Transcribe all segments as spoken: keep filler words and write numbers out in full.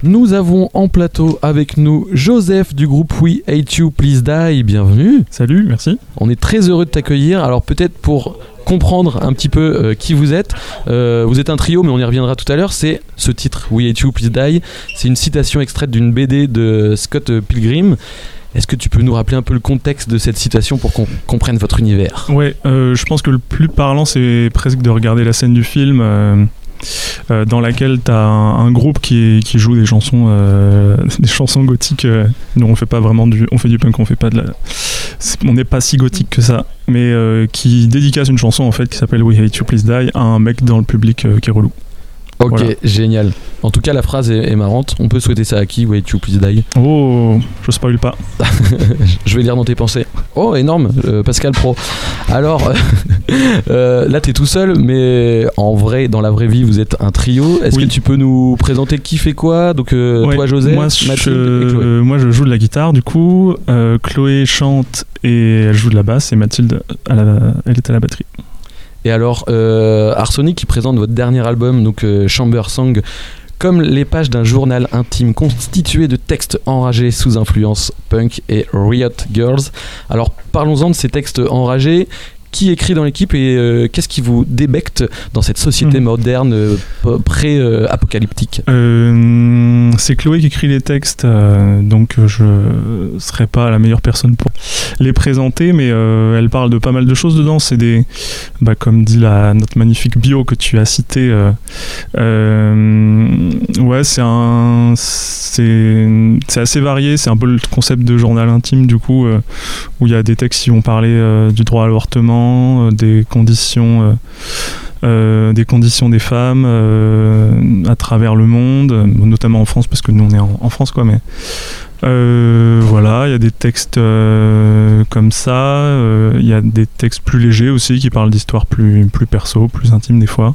Nous avons en plateau avec nous Joseph du groupe We Hate You Please Die, bienvenue. Salut, merci. On est très heureux de t'accueillir. Alors peut-être pour comprendre un petit peu euh, qui vous êtes, euh, vous êtes un trio mais on y reviendra tout à l'heure, c'est ce titre We Hate You Please Die, c'est une citation extraite d'une B D de Scott Pilgrim. Est-ce que tu peux nous rappeler un peu le contexte de cette citation pour qu'on comprenne votre univers ? Ouais, euh, je pense que le plus parlant c'est presque de regarder la scène du film euh, euh, dans laquelle t'as un, un groupe qui, qui joue des chansons, euh, des chansons gothiques. Euh, nous on fait pas vraiment du, on fait du punk, on fait pas de la, on n'est pas si gothique que ça, mais euh, qui dédicace une chanson en fait qui s'appelle We Hate You Please Die à un mec dans le public euh, qui est relou. Ok, voilà. Génial. En tout cas, la phrase est, est marrante. On peut souhaiter ça à qui ? We Hate You Please Die. Oh, je spoil pas. Je vais lire dans tes pensées. Oh, énorme, euh, Pascal Pro. Alors, euh, là, t'es tout seul, mais en vrai, dans la vraie vie, vous êtes un trio. Est-ce oui. que tu peux nous présenter qui fait quoi ? Donc, euh, ouais, toi, Joseph, moi, Mathilde je, et Chloé. Euh, moi, je joue de la guitare, du coup. Euh, Chloé chante et elle joue de la basse, et Mathilde, à la, elle est à la batterie. Et alors, euh, Arsonic qui présente votre dernier album, donc euh, Chamber Song, comme les pages d'un journal intime constitué de textes enragés sous influence punk et Riot Girls. Alors parlons-en de ces textes enragés. Qui écrit dans l'équipe et euh, qu'est-ce qui vous débecte dans cette société mmh. moderne euh, pré-apocalyptique ? euh, C'est Chloé qui écrit les textes, euh, donc je ne serai pas la meilleure personne pour les présenter, mais euh, elle parle de pas mal de choses dedans. C'est des, bah, comme dit la, notre magnifique bio que tu as cité, euh, euh, ouais, c'est, un, c'est, c'est assez varié, c'est un peu le concept de journal intime du coup, euh, où il y a des textes qui vont parler euh, du droit à l'avortement, des conditions, euh, euh, des conditions des femmes euh, à travers le monde, notamment en France parce que nous on est en, en France quoi. Mais euh, voilà, il y a des textes euh, comme ça. Il euh, y a des textes plus légers aussi qui parlent d'histoires plus plus perso, plus intimes des fois.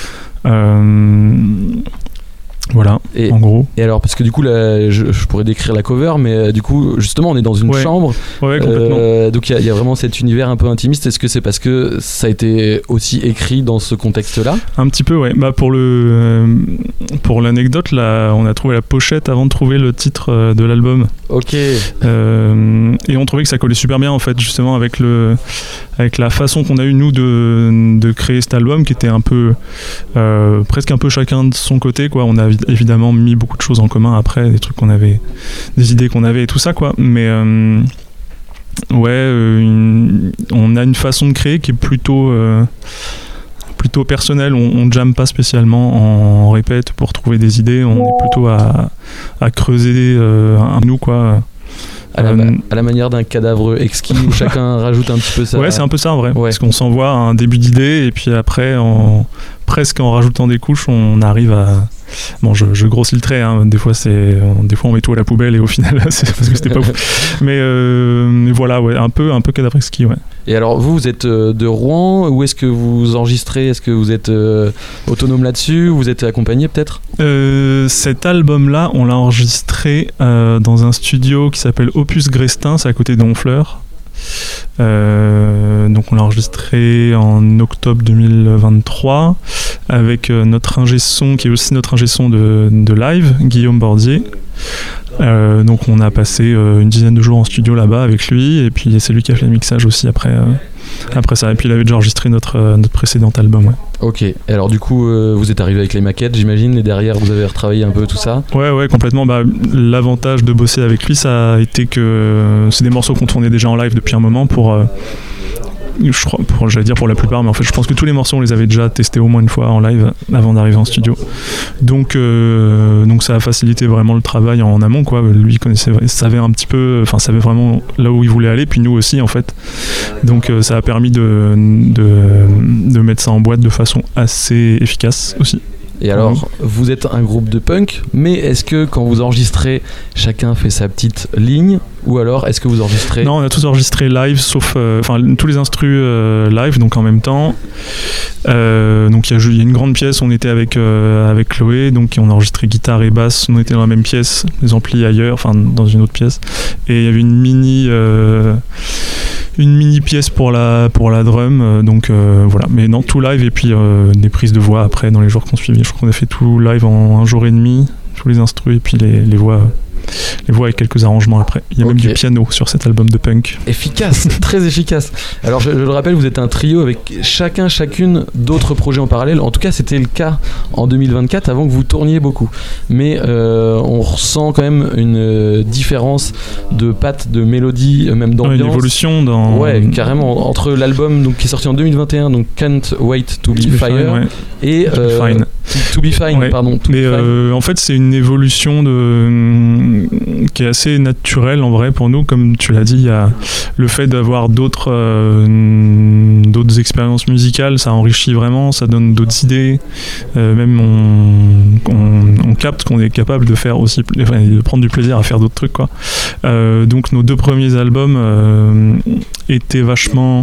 Euh, Voilà, et, en gros. Et alors, parce que du coup, là, je, je pourrais décrire la cover, mais euh, du coup, justement, on est dans une ouais. chambre. Ouais, complètement. Euh, donc, il y, y a vraiment cet univers un peu intimiste. Est-ce que c'est parce que ça a été aussi écrit dans ce contexte-là ? Un petit peu, ouais. Bah, pour, le, euh, pour l'anecdote, là, on a trouvé la pochette avant de trouver le titre euh, de l'album. Ok. Euh, et on trouvait que ça collait super bien, en fait, justement, avec, le, avec la façon qu'on a eu, nous, de, de créer cet album, qui était un peu, euh, presque un peu chacun de son côté, quoi. On a évidemment mis beaucoup de choses en commun après, des trucs qu'on avait, des idées qu'on avait et tout ça quoi, mais euh, ouais euh, une, on a une façon de créer qui est plutôt euh, plutôt personnelle. On, on jamme pas spécialement, on répète pour trouver des idées, on est plutôt à, à creuser euh, un nous quoi. À la, euh, à la manière d'un cadavre exquis où chacun rajoute un petit peu ça. Ouais, c'est un peu ça en vrai. Ouais. Parce qu'on s'envoie un début d'idée et puis après, en, presque en rajoutant des couches, on arrive à. Bon, je, je grossis le trait. Hein. Des fois, c'est, des fois, on met tout à la poubelle et au final, c'est parce que c'était pas ouf. Mais, euh, mais voilà, ouais, un peu, un peu cadavre exquis, ouais. Et alors, vous, vous êtes de Rouen. Où est-ce que vous enregistrez ? Est-ce que vous êtes euh, autonome là-dessus ? Vous êtes accompagné peut-être ? euh, Cet album-là, on l'a enregistré euh, dans un studio qui s'appelle Opus Grestin, c'est à côté d'Honfleur. Euh, donc on l'a enregistré en octobre deux mille vingt-trois avec euh, notre ingé son qui est aussi notre ingé son de, de live, Guillaume Bordier. Euh, donc on a passé euh, une dizaine de jours en studio là-bas avec lui et puis c'est lui qui a fait le mixage aussi après, euh, après ça. Et puis il avait déjà enregistré notre, euh, notre précédent album. Ouais. Ok, et alors du coup euh, vous êtes arrivé avec les maquettes j'imagine, et derrière vous avez retravaillé un peu tout ça ? Ouais ouais complètement. Bah, l'avantage de bosser avec lui ça a été que euh, c'est des morceaux qu'on tournait déjà en live depuis un moment pour... Euh, je crois, pour, j'allais dire pour la plupart, mais en fait je pense que tous les morceaux on les avait déjà testés au moins une fois en live avant d'arriver en studio. Donc, euh, donc ça a facilité vraiment le travail en amont quoi. Lui connaissait, savait un petit peu, enfin savait vraiment là où il voulait aller, puis nous aussi en fait. Donc euh, ça a permis de, de, de mettre ça en boîte de façon assez efficace aussi. Et alors, vous êtes un groupe de punk, mais est-ce que quand vous enregistrez, chacun fait sa petite ligne ? Ou alors, est-ce que vous enregistrez ? Non, on a tous enregistré live, sauf enfin euh, tous les instrus euh, live, donc en même temps. Euh, donc il y, y a une grande pièce, on était avec, euh, avec Chloé, donc on a enregistré guitare et basse, on était dans la même pièce, les amplis ailleurs, enfin dans une autre pièce. Et il y avait une mini... Euh, une mini pièce pour la, pour la drum, euh, donc euh, voilà, mais non, tout live et puis euh, des prises de voix après dans les jours qui ont suivi. Je crois qu'on a fait tout live en un jour et demi, tous les instrus et puis les, les voix. Les voix avec quelques arrangements après. Il y a okay. même du piano sur cet album de punk. Efficace, très efficace. Alors je, je le rappelle, vous êtes un trio avec chacun, chacune d'autres projets en parallèle. En tout cas, c'était le cas en deux mille vingt-quatre, avant que vous tourniez beaucoup. Mais euh, on ressent quand même une différence de patte, de mélodie, même d'ambiance. Ouais, une évolution dans... Ouais, carrément. Entre l'album donc, qui est sorti en deux mille vingt et un, donc Can't Wait to Be, to be Fire, fine, ouais. et To euh, Be Fine. To, to be fine, ouais. pardon. To Mais be euh, fine. en fait, c'est une évolution de... qui est assez naturelle en vrai pour nous. Comme tu l'as dit, il y a le fait d'avoir d'autres, euh, d'autres expériences musicales, ça enrichit vraiment, ça donne d'autres idées. Euh, même on, on, on capte qu'on est capable de faire aussi, enfin, de prendre du plaisir à faire d'autres trucs, quoi. Euh, donc nos deux premiers albums euh, étaient vachement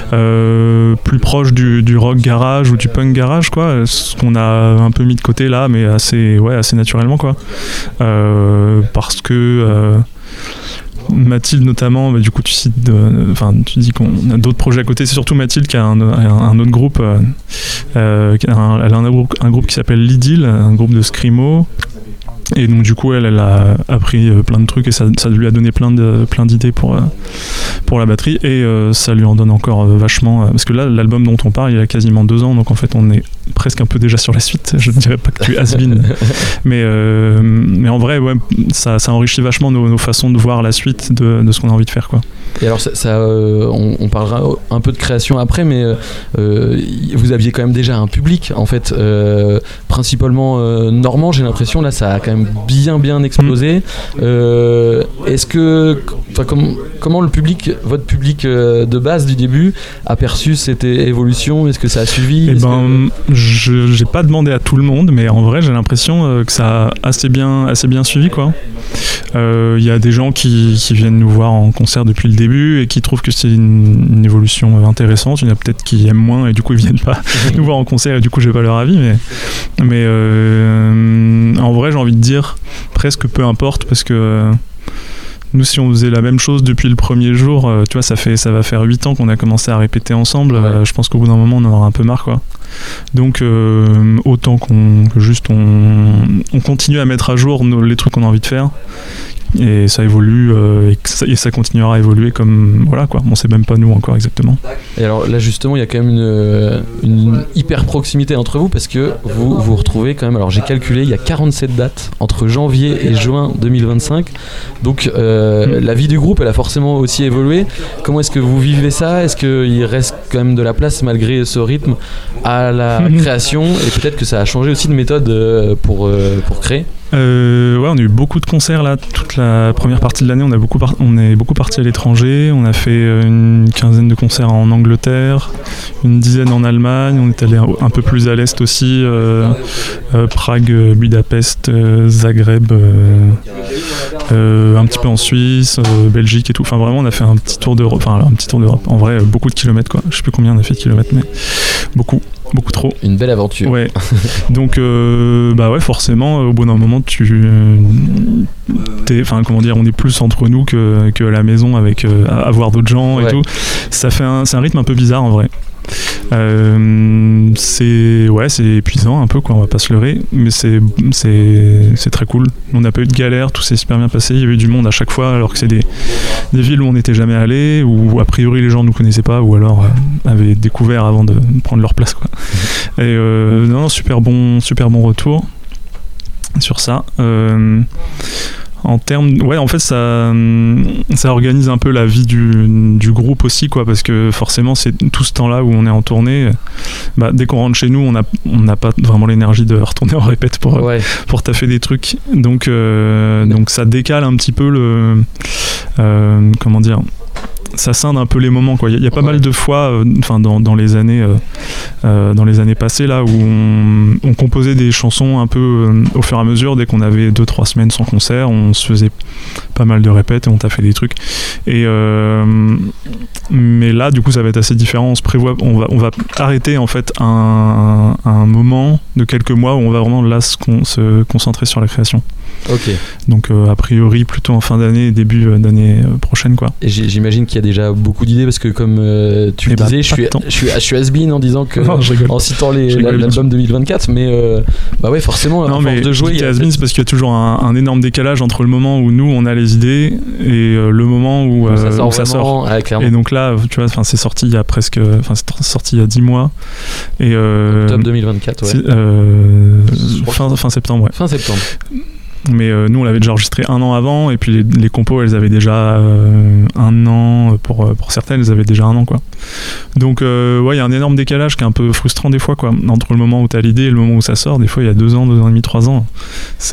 euh, plus proches du, du rock garage ou du punk garage, quoi. Ce qu'on a un peu mis de côté là, mais assez, ouais, assez naturellement, quoi. Euh, parce que euh, Mathilde notamment, bah, du coup tu cites, enfin euh, tu dis qu'on a d'autres projets à côté. C'est surtout Mathilde qui a un, un, un autre groupe. Euh, euh, qui a un, elle a un groupe, un groupe qui s'appelle l'Idylle, un groupe de screamo. Et donc du coup elle, elle a appris plein de trucs et ça, ça lui a donné plein, de, plein d'idées pour, pour la batterie et euh, ça lui en donne encore vachement, parce que là l'album dont on parle il a quasiment deux ans, donc en fait on est presque un peu déjà sur la suite. Je ne dirais pas que tu es has-been mais, euh, mais en vrai ouais, ça, ça enrichit vachement nos, nos façons de voir la suite de, de ce qu'on a envie de faire, quoi. Et alors ça, ça euh, on, on parlera un peu de création après, mais euh, vous aviez quand même déjà un public en fait, euh, principalement euh, normand, j'ai l'impression. Là ça a quand même bien bien explosé. Euh, est-ce que, enfin, com- comment le public, votre public euh, de base du début, a perçu cette évolution? Est-ce que ça a suivi? Eh Est-ce ben, que... je j'ai pas demandé à tout le monde, mais en vrai j'ai l'impression euh, que ça a assez bien assez bien suivi, quoi. Il euh, y a des gens qui, qui viennent nous voir en concert depuis le début et qui trouvent que c'est une, une évolution intéressante. Il y en a peut-être qui aiment moins et du coup ils viennent pas nous voir en concert et du coup j'ai pas leur avis, mais, mais euh, en vrai j'ai envie de dire presque peu importe, parce que euh, nous si on faisait la même chose depuis le premier jour, euh, tu vois, ça, fait, ça va faire huit ans qu'on a commencé à répéter ensemble, ouais. euh, je pense qu'au bout d'un moment on en aura un peu marre, quoi. Donc euh, autant qu'on, que juste on, on continue à mettre à jour nos, les trucs qu'on a envie de faire, et ça évolue euh, et, ça, et ça continuera à évoluer comme voilà, quoi. On sait même pas nous encore exactement. Et alors là justement il y a quand même une, une hyper proximité entre vous, parce que vous vous retrouvez quand même, alors j'ai calculé, il y a quarante-sept dates entre janvier et juin deux mille vingt-cinq, donc euh, mmh. la vie du groupe elle a forcément aussi évolué. Comment est-ce que vous vivez ça? Est-ce qu'il reste quand même de la place malgré ce rythme à la mmh. création, et peut-être que ça a changé aussi de méthode pour, pour créer? Euh, ouais, on a eu beaucoup de concerts là, toute la première partie de l'année. On a beaucoup, par- on est beaucoup parti à l'étranger. On a fait une quinzaine de concerts en Angleterre, une dizaine en Allemagne. On est allé un peu plus à l'est aussi, euh, euh, Prague, Budapest, euh, Zagreb, euh, euh, un petit peu en Suisse, euh, Belgique et tout. Enfin vraiment, on a fait un petit tour d'Europe. Enfin un petit tour d'Europe. En vrai, beaucoup de kilomètres, quoi. Je sais plus combien on a fait de kilomètres, mais beaucoup. Beaucoup trop. Une belle aventure. Ouais. Donc, euh, bah ouais, forcément, au bout d'un moment, tu, t'es, enfin, comment dire, on est plus entre nous que que à la maison avec euh, à voir d'autres gens et ouais. tout. Ça fait un, c'est un rythme un peu bizarre en vrai. Euh, c'est ouais, c'est épuisant un peu, quoi. On va pas se leurrer, mais c'est c'est c'est très cool. On n'a pas eu de galère, tout s'est super bien passé. Il y avait du monde à chaque fois, alors que c'est des des villes où on n'était jamais allé, où a priori les gens nous connaissaient pas, ou alors euh, avaient découvert avant de prendre leur place, quoi. Et euh, non, super bon, super bon retour sur ça. Euh, En termes, ouais, en fait, ça, ça organise un peu la vie du, du groupe aussi, quoi, parce que forcément, c'est tout ce temps-là où on est en tournée. Bah, dès qu'on rentre chez nous, on n'a on n'a pas vraiment l'énergie de retourner en répète pour ouais. pour taffer des trucs. Donc, euh, donc ça décale un petit peu le, euh, comment dire. Ça scinde un peu les moments, quoi. Il y, y a pas ouais. mal de fois, enfin euh, dans, dans les années, euh, euh, dans les années passées là, où on, on composait des chansons un peu euh, au fur et à mesure. Dès qu'on avait deux trois semaines sans concert, on se faisait pas mal de répètes et on t'a fait des trucs. Et euh, mais là, du coup, ça va être assez différent. On se prévoit, on va, on va arrêter en fait un, un, un moment de quelques mois où on va vraiment là se, con, se concentrer sur la création. Ok. Donc euh, a priori plutôt en fin d'année, début euh, d'année euh, prochaine quoi. Et j'imagine qu'il y a déjà beaucoup d'idées parce que comme euh, tu Et le bah, disais, je suis, je suis, je suis has-been en disant que non, en citant les, rigole, l'album deux mille vingt-quatre, mais euh, bah ouais forcément non, à mais force de jouer. Il y a has-been, peut-être... c'est parce qu'il y a toujours un, un énorme décalage entre le moment où nous on a les idées et euh, le moment où, euh, ça sort. Où ça sort. Ouais, et donc là, tu vois, c'est sorti il y a presque, enfin c'est sorti il y a dix mois. Et euh, Octobre deux mille vingt-quatre, ouais. Euh, fin, fin septembre, ouais. Fin septembre. Mais euh, nous on l'avait déjà enregistré un an avant et puis les, les compos elles avaient déjà euh, un an pour, pour certaines elles avaient déjà un an quoi. Donc euh, ouais il y a un énorme décalage qui est un peu frustrant des fois quoi, entre le moment où t'as l'idée et le moment où ça sort. Des fois il y a deux ans, deux ans et demi, trois ans. C'est...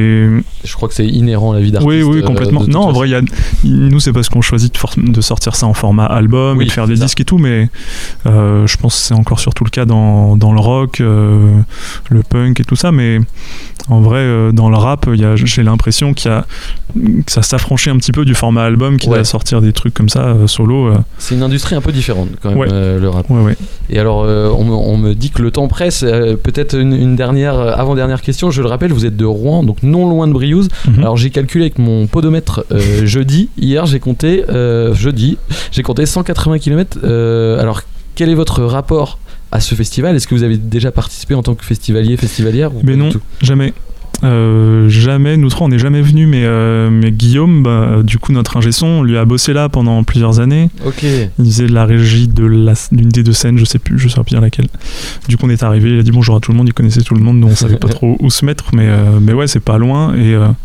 Je crois que c'est inhérent à la vie d'artiste. Oui oui complètement. Euh, non en vrai il y a... nous c'est parce qu'on choisit de, for... de sortir ça en format album oui, et de faire des ça. disques et tout, mais euh, je pense que c'est encore surtout le cas dans, dans le rock, euh, le punk et tout ça, mais en vrai euh, dans le rap il y a, j'ai l'impression qu'il y a, que ça s'affranchit un petit peu du format album qui ouais. va sortir des trucs comme ça euh, solo. Euh. C'est une industrie un peu différente quand même, ouais. euh, le rap. Ouais, ouais. Et alors euh, on, me, on me dit que le temps presse. Euh, peut-être une, une dernière, avant-dernière question. Je le rappelle, vous êtes de Rouen, donc non loin de Briouze. Mm-hmm. Alors j'ai calculé avec mon podomètre euh, jeudi. Hier j'ai compté euh, jeudi, j'ai compté cent quatre-vingts kilomètres. Euh, alors quel est votre rapport à ce festival? Est-ce que vous avez déjà participé en tant que festivalier, festivalière? Mais non, jamais. Euh, jamais, nous trois on n'est jamais venus, mais, euh, mais Guillaume, bah, du coup notre ingé son, on lui a bossé là pendant plusieurs années. Ok. Il faisait de la régie de la, d'une des deux scènes, je sais plus, je sais pas bien laquelle. Du coup on est arrivé, il a dit bonjour à tout le monde, il connaissait tout le monde, donc on savait pas trop où se mettre, mais, euh, mais ouais c'est pas loin et... Euh,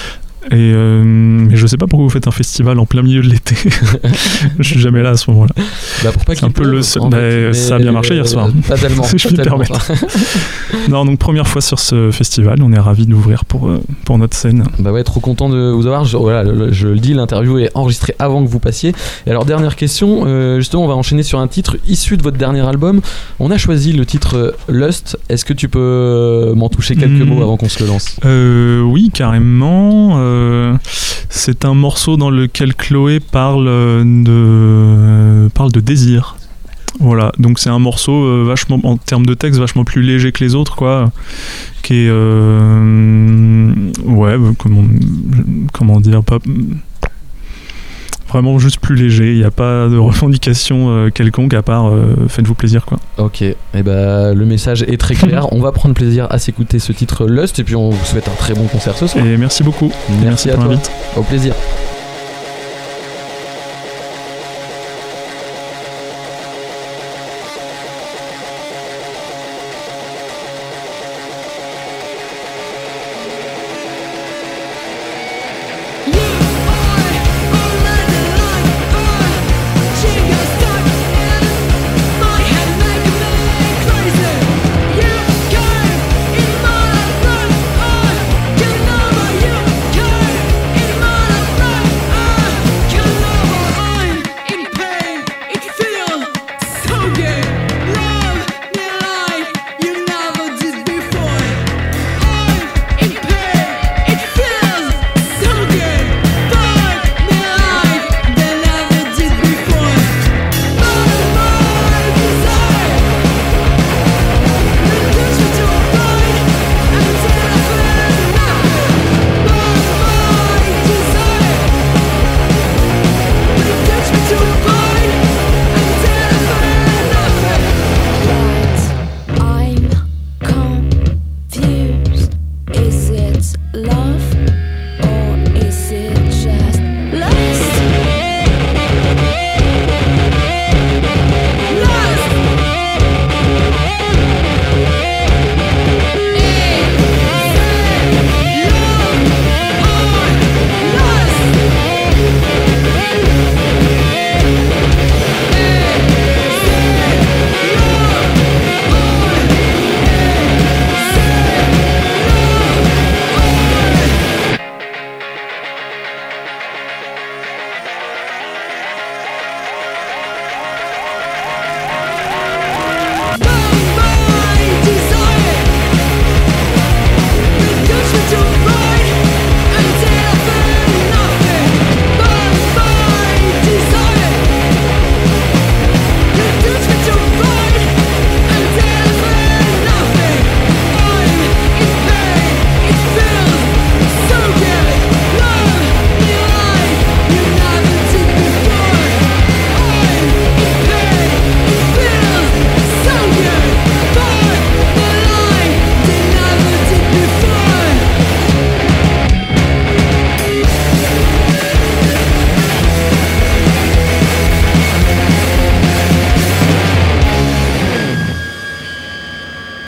Et euh, mais je sais pas pourquoi vous faites un festival en plein milieu de l'été. Je suis jamais là à ce moment-là. Bah pour pas c'est un peu le seul... bah, fait, ça a bien marché hier soir. Pas tellement. Si je puis me permettre. Non, donc première fois sur ce festival, on est ravis d'ouvrir pour pour notre scène. Bah ouais, trop content de vous avoir. Je, voilà, je, je le dis, l'interview est enregistrée avant que vous passiez. Et alors dernière question, euh, justement, on va enchaîner sur un titre issu de votre dernier album. On a choisi le titre Lust. Est-ce que tu peux m'en toucher quelques mmh. mots avant qu'on se le lance? euh, Oui, carrément. Euh, Euh, c'est un morceau dans lequel Chloé parle de, euh, parle de désir. Voilà, donc c'est un morceau euh, vachement, en termes de texte, vachement plus léger que les autres, quoi. Qui est. Euh, ouais, comment, comment dire, pas. Vraiment juste plus léger, il n'y a pas de revendication euh, quelconque à part euh, faites-vous plaisir quoi. Ok, et eh bah, le message est très clair, on va prendre plaisir à s'écouter ce titre Lust et puis on vous souhaite un très bon concert ce soir. Et merci beaucoup. Merci, merci à toi, au plaisir.